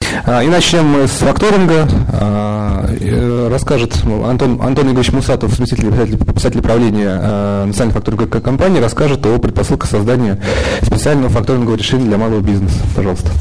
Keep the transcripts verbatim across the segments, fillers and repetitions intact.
И начнем мы с факторинга. Расскажет Антон, Антон Игоревич Мусатов, заместитель председателя правления национальной факторинговой компании, расскажет о предпосылках создания специального факторингового решения для малого бизнеса. Пожалуйста.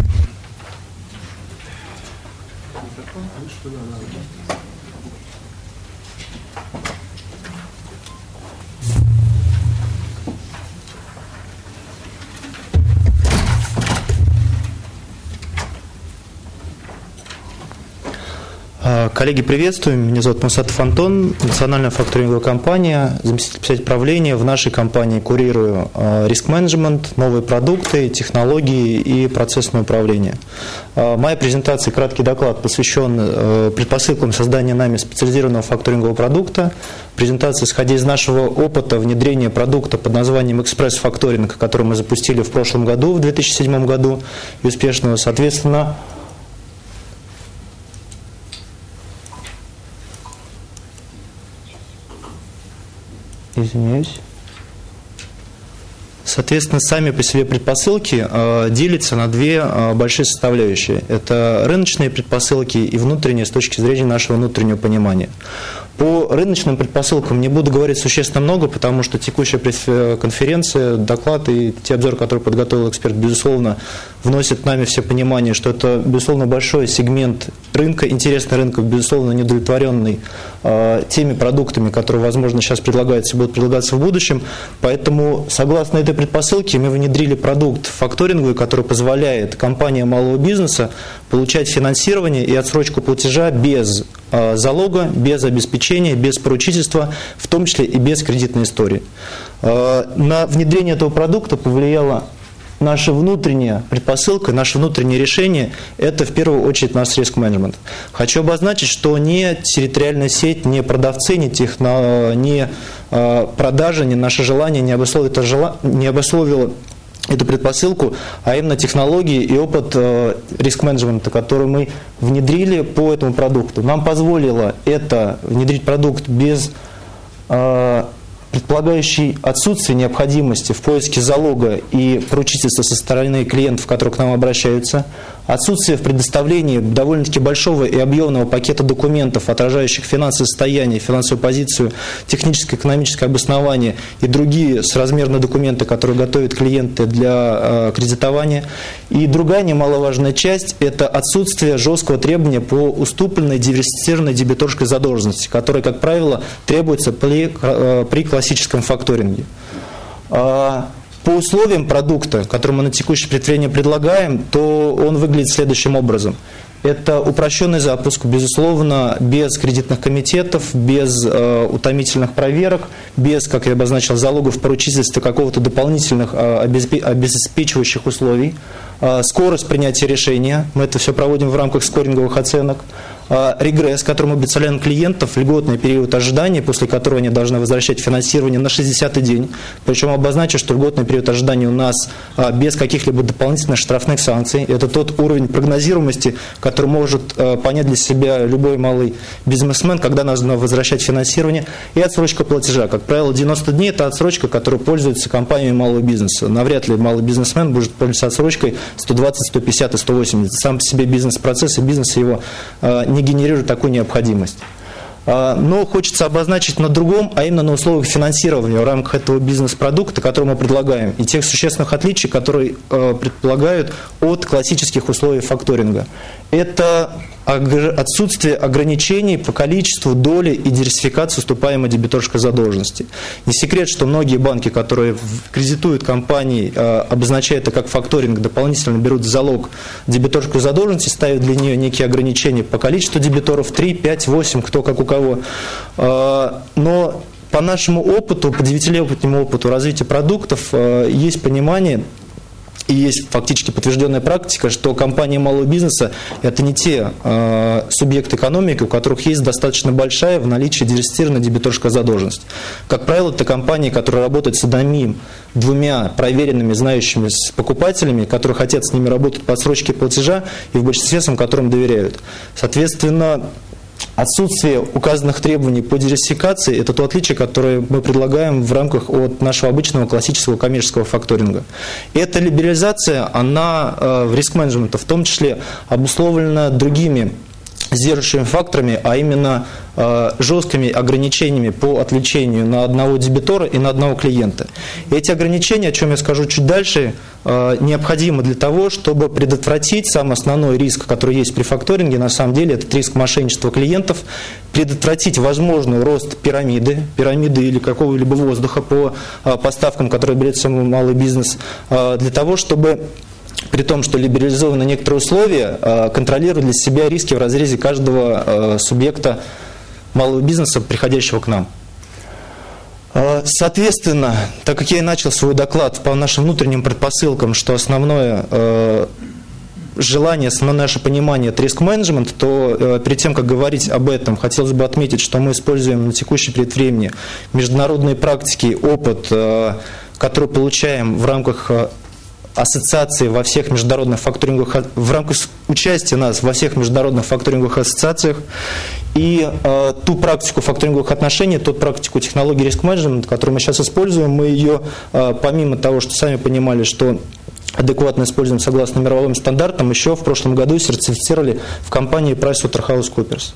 Коллеги, приветствую. Меня зовут Мусатов Антон, национальная факторинговая компания, заместитель председателя правления. В нашей компании курирую риск-менеджмент, новые продукты, технологии и процессное управление. Моя презентация, краткий доклад, посвящен предпосылкам создания нами специализированного факторингового продукта. Презентация, исходя из нашего опыта внедрения продукта под названием «Экспресс-факторинг», который мы запустили в прошлом году, в две тысячи седьмом году, и успешного, соответственно, Извиняюсь. Соответственно, сами по себе предпосылки э, делятся на две э, большие составляющие. Это рыночные предпосылки и внутренние с точки зрения нашего внутреннего понимания. По рыночным предпосылкам не буду говорить существенно много, потому что текущая конференция, доклад и те обзоры, которые подготовил эксперт, безусловно, вносят нами все понимание, что это, безусловно, большой сегмент рынка, интересный рынок, безусловно, недовлетворенный э, теми продуктами, которые, возможно, сейчас предлагаются и будут предлагаться в будущем. Поэтому, согласно этой предпосылке, мы внедрили продукт факторинговый, который позволяет компаниям малого бизнеса получать финансирование и отсрочку платежа без э, залога, без обеспечения, без поручительства, в том числе и без кредитной истории. Э, на внедрение этого продукта повлияло наша внутренняя предпосылка, наше внутреннее решение – это в первую очередь наш риск-менеджмент. Хочу обозначить, что ни территориальная сеть, ни продавцы, ни, техно, ни э, продажи, ни наше желание не обусловило, не обусловило эту предпосылку, а именно технологии и опыт э, риск-менеджмента, который мы внедрили по этому продукту. Нам позволило это внедрить продукт без э, предполагающий отсутствие необходимости в поиске залога и поручительства со стороны клиентов, которые к нам обращаются, отсутствие в предоставлении довольно-таки большого и объемного пакета документов, отражающих финансовое состояние, финансовую позицию, техническое, экономическое обоснование и другие соразмерные документы, которые готовят клиенты для э, кредитования. И другая немаловажная часть – это отсутствие жесткого требования по уступленной диверсифицированной дебиторской задолженности, которая, как правило, требуется при, э, при классическом факторинге. По условиям продукта, который мы на текущее предприятие предлагаем, то он выглядит следующим образом. Это упрощенный запуск, безусловно, без кредитных комитетов, без э, утомительных проверок, без, как я обозначил, залогов поручительства какого-то дополнительных э, обеспечивающих условий. Э, скорость принятия решения, мы это все проводим в рамках скоринговых оценок. Э, регресс, который мы обещаем клиентов, льготный период ожидания, после которого они должны возвращать финансирование на шестидесятый день. Причем обозначу, что льготный период ожидания у нас э, без каких-либо дополнительных штрафных санкций. Это тот уровень прогнозируемости, который может э, понять для себя любой малый бизнесмен, когда нужно возвращать финансирование, и отсрочка платежа. Как правило, девяносто дней – это отсрочка, которой пользуется компаниями малого бизнеса. Навряд ли малый бизнесмен будет пользоваться отсрочкой сто двадцать, сто пятьдесят и сто восемьдесят. Сам по себе бизнес-процесс и бизнес его э, не генерирует такую необходимость. Но хочется обозначить на другом, а именно на условиях финансирования в рамках этого бизнес-продукта, который мы предлагаем, и тех существенных отличий, которые предполагают от классических условий факторинга. Это отсутствие ограничений по количеству, доли и диверсификации уступаемой дебиторской задолженности. Не секрет, что многие банки, которые кредитуют компании, обозначая это как факторинг, дополнительно берут в залог дебиторскую задолженность, ставят для нее некие ограничения по количеству дебиторов, три, пять, восемь, кто как у кого. Но по нашему опыту, по девятилетнему опыту развития продуктов, есть понимание, и есть фактически подтвержденная практика, что компании малого бизнеса – это не те э, субъекты экономики, у которых есть достаточно большая в наличии диверсифицированная дебиторская задолженность. Как правило, это компании, которые работают с одним, двумя проверенными, знающими покупателями, которые хотят с ними работать по отсрочке платежа и в большинстве своем которым доверяют. Соответственно, отсутствие указанных требований по диверсификации – это то отличие, которое мы предлагаем в рамках от нашего обычного классического коммерческого факторинга. И эта либерализация, она в риск-менеджменте в том числе обусловлена другими сдерживающими факторами, а именно э, жесткими ограничениями по отвлечению на одного дебитора и на одного клиента. И эти ограничения, о чем я скажу чуть дальше, э, необходимы для того, чтобы предотвратить самый основной риск, который есть при факторинге, на самом деле, это риск мошенничества клиентов, предотвратить возможный рост пирамиды, пирамиды или какого-либо воздуха по э, поставкам, которые берет самый малый бизнес, э, для того, чтобы при том, что либерализованы некоторые условия, контролируют для себя риски в разрезе каждого субъекта малого бизнеса, приходящего к нам. Соответственно, так как я и начал свой доклад по нашим внутренним предпосылкам, что основное желание, основное наше понимание – это риск-менеджмент, то перед тем, как говорить об этом, хотелось бы отметить, что мы используем на текущий период времени международные практики, опыт, который получаем в рамках ассоциации во всех международных факторинговых, в рамках участия нас во всех международных факторинговых ассоциациях, и э, ту практику факторинговых отношений, ту практику технологии риск-менеджмента, которую мы сейчас используем, мы ее, э, помимо того, что сами понимали, что адекватно используем согласно мировым стандартам, еще в прошлом году сертифицировали в компании PricewaterhouseCoopers.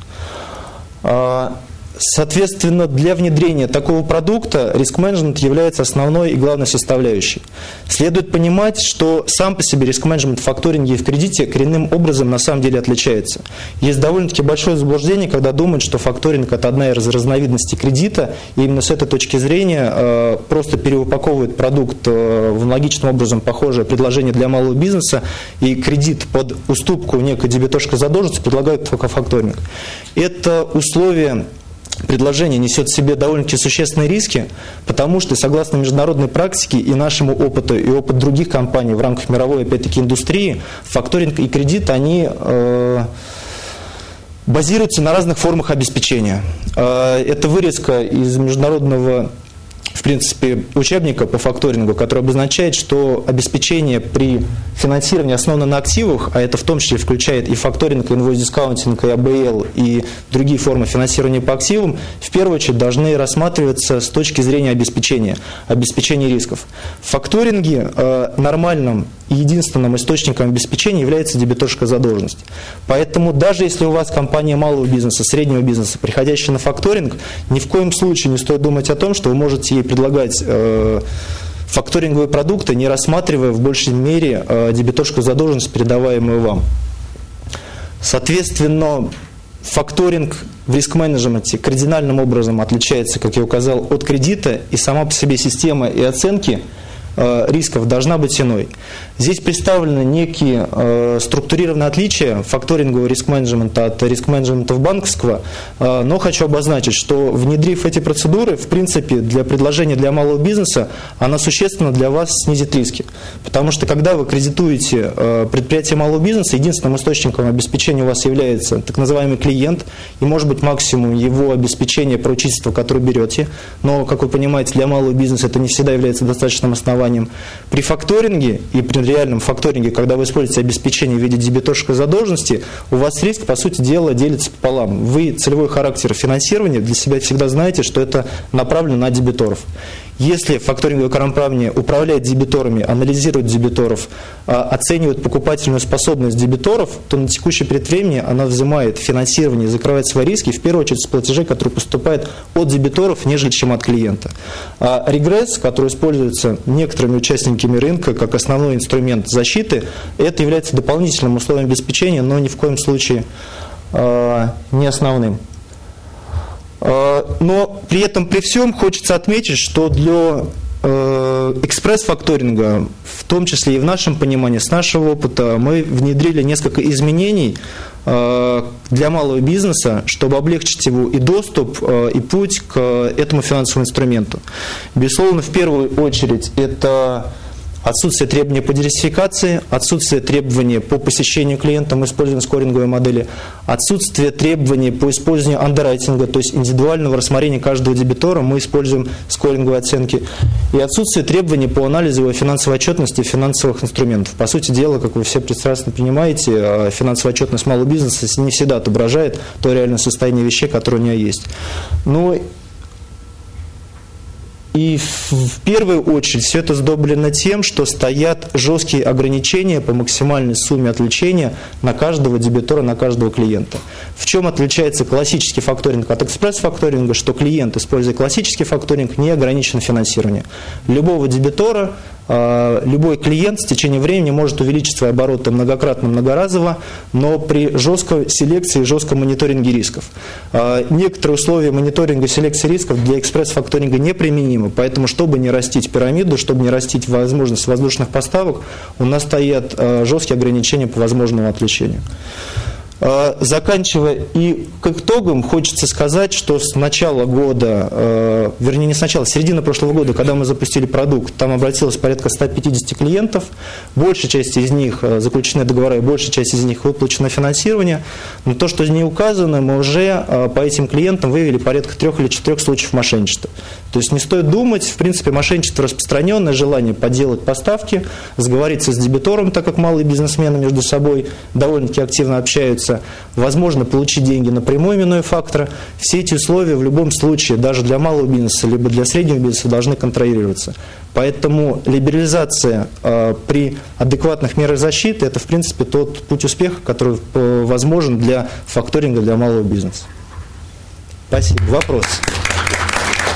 Э, Соответственно, для внедрения такого продукта риск-менеджмент является основной и главной составляющей. Следует понимать, что сам по себе риск-менеджмент в факторинге и в кредите коренным образом на самом деле отличается. Есть довольно-таки большое заблуждение, когда думают, что факторинг – это одна из разновидностей кредита, и именно с этой точки зрения э, просто переупаковывают продукт э, в аналогичным образом похожее предложение для малого бизнеса, и кредит под уступку некой дебиторской задолженности предлагают только факторинг. Это условие предложение несет в себе довольно-таки существенные риски, потому что, согласно международной практике и нашему опыту, и опыту других компаний в рамках мировой, опять-таки, индустрии, факторинг и кредит, они э, базируются на разных формах обеспечения. Э, это вырезка из международного, в принципе, учебника по факторингу, который обозначает, что обеспечение при финансировании основано на активах, а это в том числе включает и факторинг, и инвойс-дискаунтинг, и эй би эл, и другие формы финансирования по активам, в первую очередь должны рассматриваться с точки зрения обеспечения, обеспечения рисков. В факторинге э, нормальным и единственным источником обеспечения является дебиторская задолженность. Поэтому даже если у вас компания малого бизнеса, среднего бизнеса, приходящая на факторинг, ни в коем случае не стоит думать о том, что вы можете ей предлагать э, факторинговые продукты, не рассматривая в большей мере э, дебиторскую задолженность, передаваемую вам. Соответственно, факторинг в риск-менеджменте кардинальным образом отличается, как я указал, от кредита, и сама по себе система и оценки э, рисков должна быть иной. Здесь представлены некие э, структурированные отличия факторингового риск-менеджмента от риск-менеджмента банковского, э, но хочу обозначить, что внедрив эти процедуры, в принципе, для предложения для малого бизнеса, она существенно для вас снизит риски. Потому что, когда вы кредитуете э, предприятие малого бизнеса, единственным источником обеспечения у вас является так называемый клиент, и может быть максимум его обеспечения поручительства, которое берете, но, как вы понимаете, для малого бизнеса это не всегда является достаточным основанием. При факторинге и при реальном факторинге, когда вы используете обеспечение в виде дебиторской задолженности, у вас риск, по сути дела, делится пополам. Вы целевой характер финансирования для себя всегда знаете, что это направлено на дебиторов. Если факторинговая компания управляет дебиторами, анализирует дебиторов, оценивает покупательную способность дебиторов, то на текущий период времени она взимает финансирование и закрывает свои риски, в первую очередь с платежей, которые поступают от дебиторов, нежели чем от клиента. А регресс, который используется некоторыми участниками рынка как основной инструмент защиты, это является дополнительным условием обеспечения, но ни в коем случае э, не основным. Но при этом, при всем, хочется отметить, что для э, экспресс-факторинга, в том числе и в нашем понимании, с нашего опыта, мы внедрили несколько изменений э, для малого бизнеса, чтобы облегчить его и доступ, э, и путь к этому финансовому инструменту. Безусловно, в первую очередь, это отсутствие требований по диверсификации, отсутствие требований по посещению клиента, мы используем скоринговые модели, отсутствие требований по использованию андеррайтинга, то есть индивидуального рассмотрения каждого дебитора, мы используем скоринговые оценки, и отсутствие требований по анализу его финансовой отчетности и финансовых инструментов. По сути дела, как вы все прекрасно понимаете, финансовая отчетность малого бизнеса не всегда отображает то реальное состояние вещей, которое у него есть. Но и в первую очередь все это сдоблено тем, что стоят жесткие ограничения по максимальной сумме отвлечения на каждого дебитора, на каждого клиента. В чем отличается классический факторинг от экспресс-факторинга, что клиент, используя классический факторинг, не ограничен финансированием. Любого дебитора, любой клиент в течение времени может увеличить свои обороты многократно, многоразово, но при жесткой селекции и жестком мониторинге рисков. Некоторые условия мониторинга и селекции рисков для экспресс-факторинга неприменимы, поэтому, чтобы не растить пирамиду, чтобы не растить возможность воздушных поставок, у нас стоят жесткие ограничения по возможному отвлечению. Заканчивая, и к итогам хочется сказать, что с начала года, вернее не с начала, с середины прошлого года, когда мы запустили продукт, там обратилось порядка ста пятидесяти клиентов, большая часть из них заключены договора, и большая часть из них выплачено финансирование, но то, что не указано, мы уже по этим клиентам выявили порядка трех или четырех случаев мошенничества. То есть не стоит думать, в принципе, мошенничество распространенное, желание подделать поставки, сговориться с дебитором, так как малые бизнесмены между собой довольно-таки активно общаются, возможно получить деньги напрямую, минуя фактора. Все эти условия в любом случае, даже для малого бизнеса, либо для среднего бизнеса, должны контролироваться. Поэтому либерализация э, при адекватных мерах защиты – это, в принципе, тот путь успеха, который э, возможен для факторинга, для малого бизнеса. Спасибо. Вопрос?